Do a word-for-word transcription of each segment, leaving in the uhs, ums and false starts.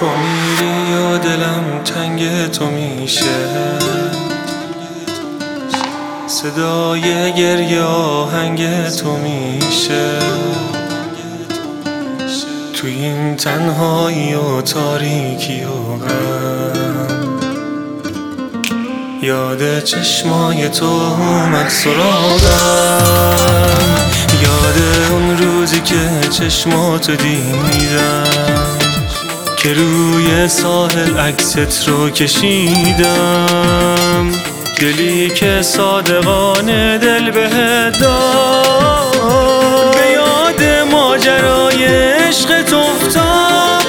میری یا دلم تنگ تو میشه، صدای گریه آهنگ تو میشه. تو این تنهایی و تاریکی و غم، یاد چشمای تو اومد سراغم. یاد اون روزی که چشماتو دیدم، که روی ساحل عکست رو کشیدم. دلی که صادقانه دل بهت داد، به یاد ماجرای عشقت افتاد.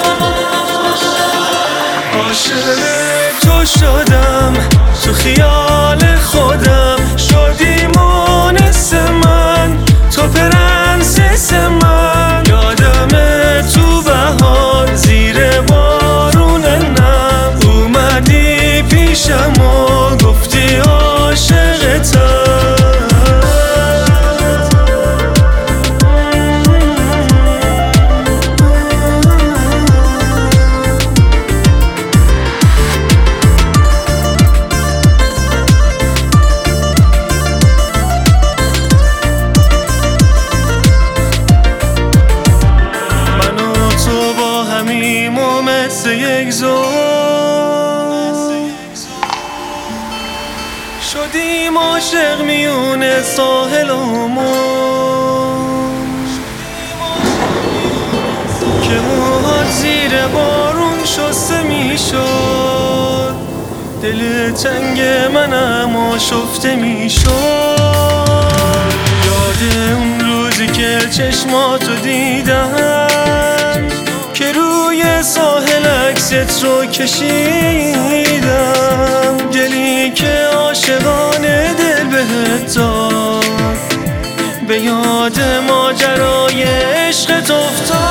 عاشق تو شدم، تو خیال خودم شدی مونس من، تو پرنسس من. یادمه تو بهار زیر بارون نم، اومدی پیشم و گفتی عاشقتم. مثل یک زور شدیم عاشق میونه ساحل و مون، که موهات زیر بارون شسته میشد. دل تنگ منم آشفته میشد. یاد اون روزی که چشماتو دیدم، که روی ساحل عکست رو کشیدم. دلی که عاشقانه دل بهت داد، به یاد ماجرای عشقت افتاد.